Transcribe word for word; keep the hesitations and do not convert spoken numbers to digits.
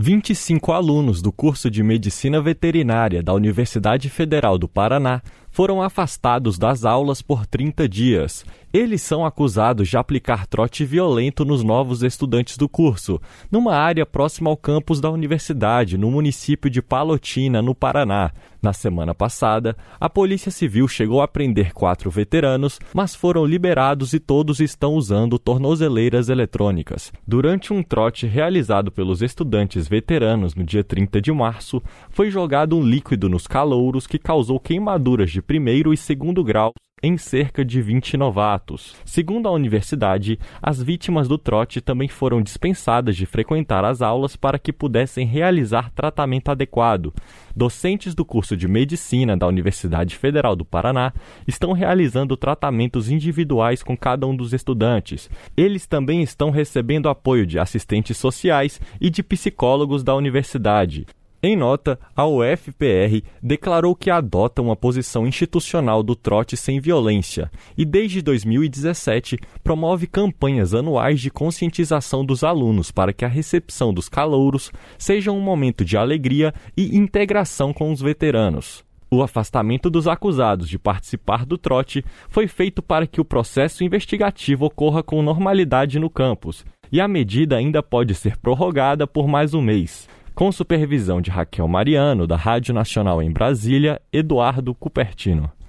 vinte e cinco alunos do curso de Medicina Veterinária da Universidade Federal do Paraná foram afastados das aulas por trinta dias. Eles são acusados de aplicar trote violento nos novos estudantes do curso, numa área próxima ao campus da universidade, no município de Palotina, no Paraná. Na semana passada, a Polícia Civil chegou a prender quatro veteranos, mas foram liberados e todos estão usando tornozeleiras eletrônicas. Durante um trote realizado pelos estudantes veteranos no dia trinta de março, foi jogado um líquido nos calouros que causou queimaduras de primeiro e segundo grau em cerca de vinte novatos. Segundo a universidade, as vítimas do trote também foram dispensadas de frequentar as aulas para que pudessem realizar tratamento adequado. Docentes do curso de Medicina da Universidade Federal do Paraná estão realizando tratamentos individuais com cada um dos estudantes. Eles também estão recebendo apoio de assistentes sociais e de psicólogos da universidade. Em nota, a U F P R declarou que adota uma posição institucional do trote sem violência e, desde dois mil e dezessete, promove campanhas anuais de conscientização dos alunos para que a recepção dos calouros seja um momento de alegria e integração com os veteranos. O afastamento dos acusados de participar do trote foi feito para que o processo investigativo ocorra com normalidade no campus, e a medida ainda pode ser prorrogada por mais um mês. Com supervisão de Raquel Mariano, da Rádio Nacional em Brasília, Eduardo Cupertino.